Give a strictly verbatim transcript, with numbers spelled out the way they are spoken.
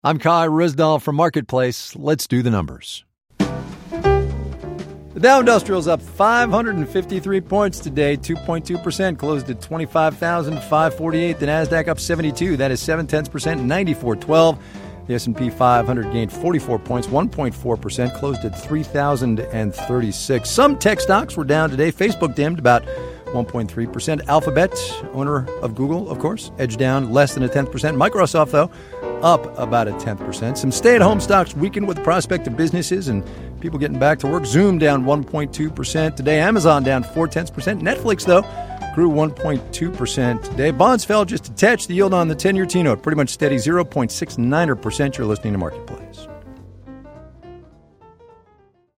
I'm Kai Rizdal from Marketplace. Let's do the numbers. The Dow Industrial's up five hundred fifty-three points today, two point two percent, closed at twenty-five thousand five hundred forty-eight. The Nasdaq up seventy-two, that is seven tenths percent, ninety-four twelve. The S and P five hundred gained forty-four points, one point four percent, closed at three thousand thirty-six. Some tech stocks were down today. Facebook dimmed about one point three percent. Alphabet, owner of Google, of course, edged down less than a tenth percent. Microsoft, though, up about a tenth percent. Some stay-at-home stocks weakened with the prospect of businesses and people getting back to work. Zoom down one point two percent today. Amazon down four tenths percent. Netflix, though, grew one point two percent today. Bonds fell just a touch. The yield on the ten-year T-note pretty much steady, zero point six nine percent. You're listening to Marketplace.